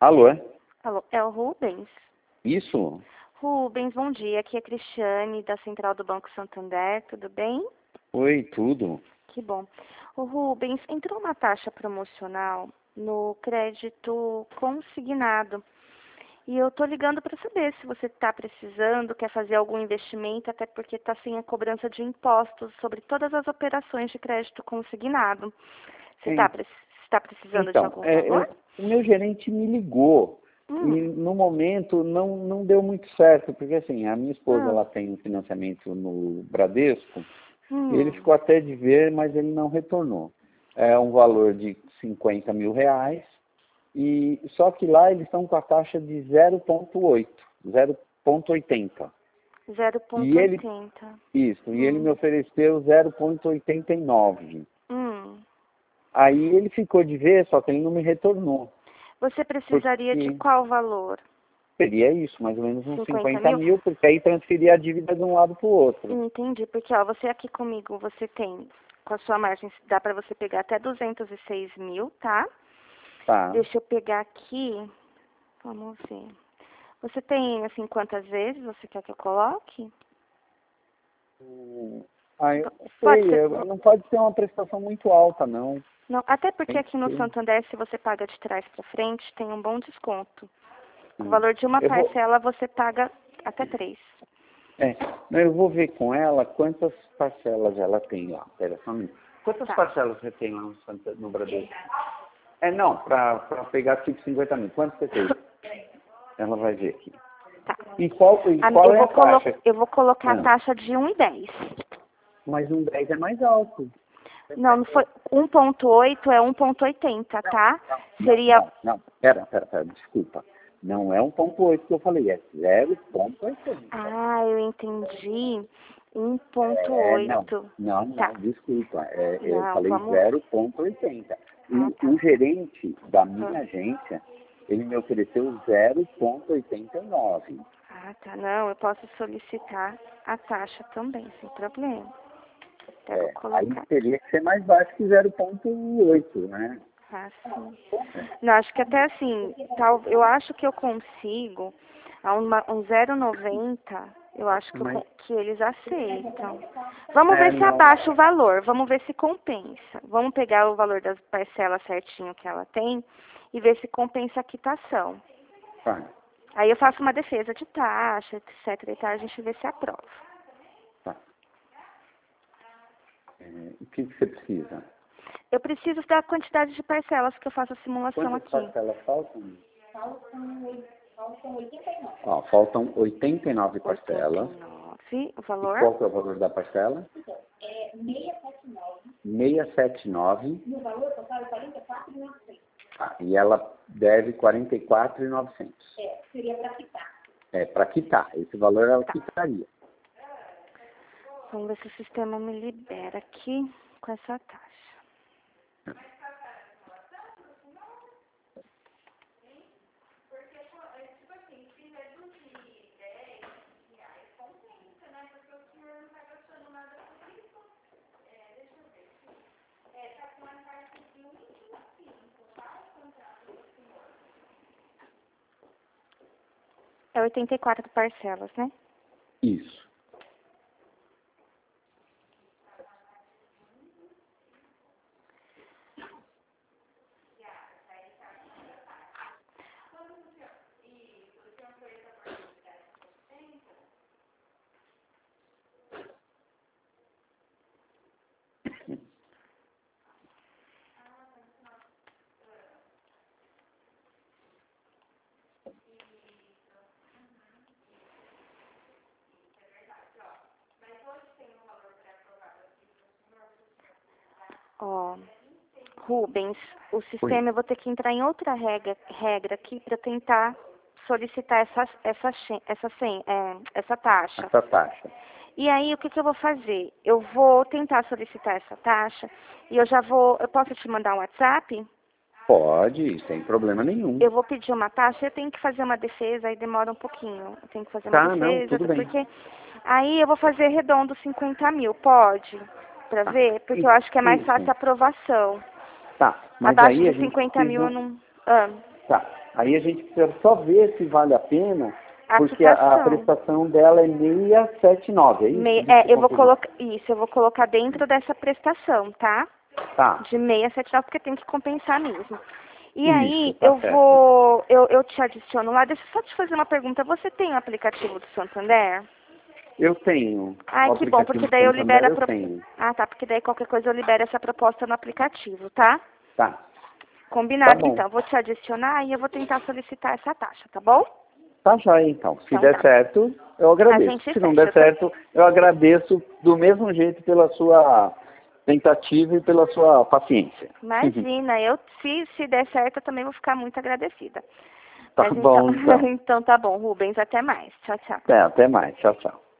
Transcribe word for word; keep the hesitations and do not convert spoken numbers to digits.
Alô, é? Alô, é o Rubens? Isso? Rubens, bom dia. Aqui é a Cristiane, da Central do Banco Santander. Tudo bem? Oi, tudo. Que bom. O Rubens, entrou uma taxa promocional no crédito consignado. E eu tô ligando para saber se você está precisando, quer fazer algum investimento, até porque está sem a cobrança de impostos sobre todas as operações de crédito consignado. Você está tá precisando Então, de algum é, valor? eu- o meu gerente me ligou Hum. e no momento não, não deu muito certo, porque assim, a minha esposa Ah. ela tem um financiamento no Bradesco, Hum. ele ficou até de ver, mas ele não retornou. É um valor de cinquenta mil reais, e só que lá eles estão com a taxa de zero vírgula oito, zero vírgula oitenta. zero E vírgula ele, oitenta. isso, e ele Hum. me ofereceu zero vírgula oitenta e nove. Hum. Aí ele ficou de ver, só que ele não me retornou. Você precisaria de Porque qual valor? seria isso, mais ou menos uns cinquenta cinquenta mil? mil, porque aí transferia a dívida de um lado para o outro. Entendi, porque ó, você aqui comigo, você tem, com a sua margem, dá para você pegar até duzentos e seis mil, tá? Tá. Deixa eu pegar aqui, vamos ver. Você tem, assim, quantas vezes você quer que eu coloque? Hum, Aí eu Pode sei, ser, eu- não pode ser uma prestação muito alta, não. não, até porque Tem aqui no que ser. Santander, se você paga de trás para frente, tem um bom desconto. O Hum. valor de uma Eu vou, parcela você paga até três. é, não, eu vou ver com ela quantas parcelas ela tem lá. Pera só um minuto. Quantas Tá. parcelas você tem lá no, Santa- no Bradesco? É, não, para pegar tipo cinquenta mil. Quanto você tem? Ela vai ver aqui. Tá. E qual, e A- qual eu, é vou a colo taxa? eu vou colocar a Ah, taxa de um e dez. mas um dez é mais alto. Não, não foi. um ponto oito é um ponto oitenta, tá? Não, Seria. não, não. Pera, pera, pera, desculpa. Não é um ponto oito que eu falei, é zero vírgula oitenta. Ah, eu entendi. É, não, um ponto oito. não, não, Tá. desculpa. É, eu Não, falei vamos. zero vírgula oitenta. Ah, O, tá. o gerente da minha Ah, agência, ele me ofereceu zero vírgula oitenta e nove. ah, tá. Não, eu posso solicitar a taxa também, sem problema. Até vou É, aí colocar. teria que ser mais baixo que zero vírgula oito, né? Ah, sim. Não, acho que até assim, tal, eu acho que eu consigo a uma, um zero vírgula noventa, eu acho que, eu Mas, con- que eles aceitam. Vamos é, ver se não. abaixa o valor, vamos ver se compensa. Vamos pegar o valor das parcelas certinho que ela tem e ver se compensa a quitação. Tá. Aí eu faço uma defesa de taxa, etc e tal, a gente vê se aprova. Tá. É, o que, que você precisa? Eu preciso da quantidade de parcelas que eu faço a simulação Quantas aqui. parcelas faltam? Ó, faltam oitenta e nove parcelas. oitenta e nove, o E valor? qual que é o valor da parcela? seiscentos e setenta e nove. E o valor total é quarenta e quatro mil e novecentos. Ah, e ela deve quarenta e quatro mil e novecentos. É, seria para quitar. É, para quitar. Esse valor ela quitaria. Vamos ver se o sistema me libera aqui com essa taxa. É oitenta e quatro parcelas, né? Isso. Ó, Rubens, o Oi. sistema eu vou ter que entrar em outra regra, regra aqui para tentar solicitar essa, essa, xe- essa, sen- é, essa taxa. Essa taxa. E aí, o que, que eu vou fazer? Eu vou tentar solicitar essa taxa e eu já vou... Eu posso te mandar um WhatsApp? Pode, sem problema nenhum. Eu vou pedir uma taxa, eu tenho que fazer uma defesa, aí demora um pouquinho. Eu tenho que fazer uma Tá, não, defesa, tudo bem. porque... Aí eu vou fazer redondo cinquenta mil, pode? Pra Tá. ver? Porque eu acho que é mais Isso. fácil a aprovação. Tá, mas Abaixo aí a de gente cinquenta mil eu precisa... não... Ah. Tá. Aí a gente precisa só ver se vale a pena, A porque a, a aplicação. prestação dela é seiscentos e setenta e nove, é isso? Mei- Deixa é, eu vou conferir. colocar isso, eu vou colocar dentro dessa prestação, tá? Tá. De seiscentos e setenta e nove, porque tem que compensar mesmo. E Isso, aí, tá eu certo. vou, eu, eu te adiciono lá. Deixa eu só te fazer uma pergunta. Você tem o aplicativo do Santander? Eu tenho. Ai, O que bom, aplicativo porque do daí eu Santander libero a eu pro... tenho. Ah, tá, porque daí qualquer coisa eu libero essa proposta no aplicativo, tá? Tá. Tá Combinado, bom. então. Vou te adicionar e eu vou tentar solicitar essa taxa, tá bom? Tá joia, então. Se Então der tá. certo, eu A agradeço. gente Se não fecha. der Eu tô- certo, eu agradeço do mesmo jeito pela sua tentativa e pela sua paciência. Imagina, eu, se, se der certo, eu também vou ficar muito agradecida. Tá Mas então, bom, então. então tá bom, Rubens. Até mais. Tchau, tchau. É, até mais. Tchau, tchau.